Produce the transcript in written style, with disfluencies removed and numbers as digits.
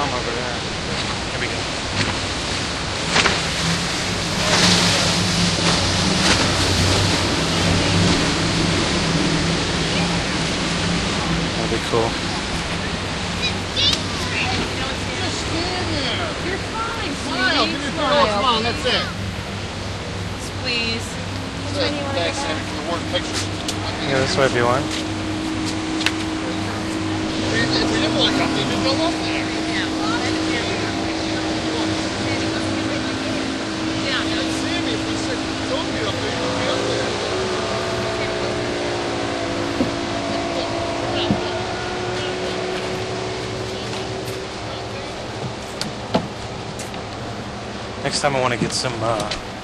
Tom over there. Here we go. That'll be cool. Just stand there. You're fine, Smile. Give me a big old smile. That's it. Squeeze. That's it. Thanks, Sammy, for the word pictures. Yeah, this way if you want. If we didn't want something, just go up there. Sammy, if we said don't be up there, you'd be up there. Next time I want to get some